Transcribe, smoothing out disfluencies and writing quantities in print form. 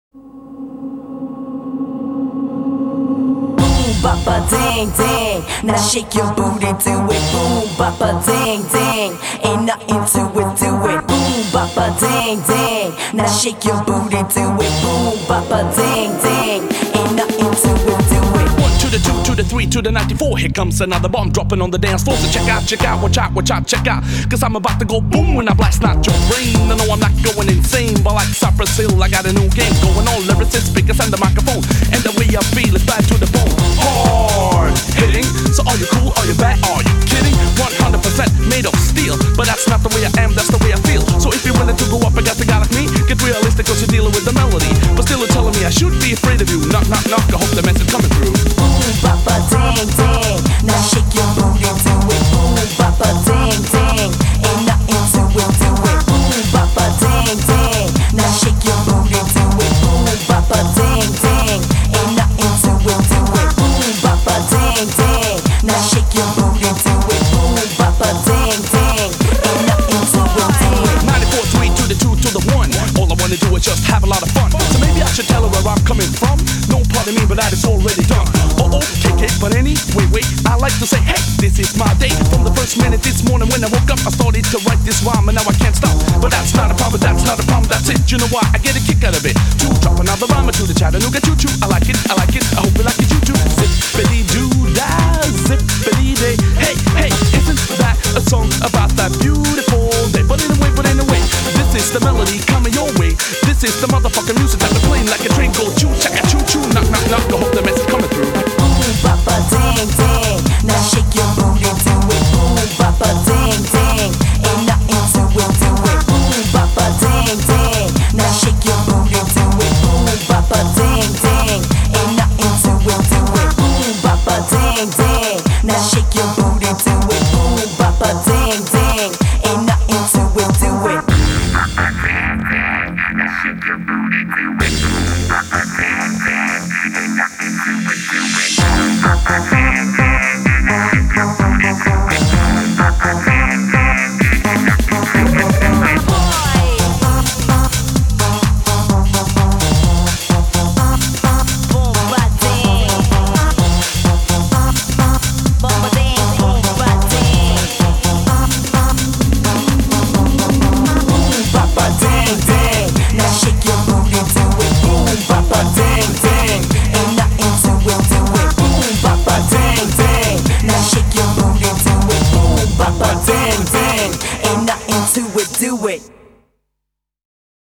Boppa ding ding, now shake your booty, do it. Boom, boppa ding ding, ain't nothing to it, do it. Boom, boppa ding ding, now shake your booty, do it. Boom, boppa ding ding, ain't nothing to it, do it. 1 to the 2 to the 3 to the 94. Here comes another bomb dropping on the dance floor. So check out, watch out, check out. Cause I'm about to go boom when I blast out your brain. I know I'm not going insane, but like Cypress Hill, I got a new game going on. Lyricists, speakers, and the microphone. And the way I feel is bad to the bone. Hard hitting, so are you cool, are you bad, are you kidding? 100% made of steel, but that's not the way I am, that's the way I feel. So if you're willing to go up against a guy like me, get realistic cause you're dealing with the melody. But still you're telling me I should be afraid of you. Knock, knock, knock, I hope the message coming through. Boom, boppa ding ding, now shake your booty, do it. Boom, boppa ding ding, ain't nothing to it, do it. Boom, boppa ding ding, now shake your booty, do it. Boom, boppa ding ding, ain't nothing to it, do it. Boom, boppa ding ding, now shake your booty, do it. Boom, boppa ding ding, ain't nothing to it, do it. 94.3 to the 2 to the 1. All I wanna do is just have a lot of fun. So maybe I should tell her where I'm coming from. No pardon me, but that is already done. Okay, but anyway, wait, I like to say, hey, this is my day. From the first minute this morning when I woke up, I started to write this rhyme and now I can't stop. But that's not a problem, that's it. You know why? I get a kick out of it. To drop another rhyme or to the Chattanooga choo-choo. I like it, I hope you like it, you too. Zippity-doo-dah, zippity-day. Hey, hey, isn't that a song about that beautiful day? But anyway, this is the melody coming your way. This is the motherfucking music that we're playing like a train go choo-chaka choo-choo. Knock, knock, knock, I hope the message coming through. Boom, boppa ding ding, now shake your booty, do it. Boom, boppa ding ding, ain't nothing to it, do it. Boom, boppa ding ding, now shake your booty, do it. Boom, boppa ding ding, ain't nothing to it, do it. Boom, boppa ding ding, now shake your booty, do it. Boom, boppa ding ding, ain't nothing to it, do it. Ain't nothing to it.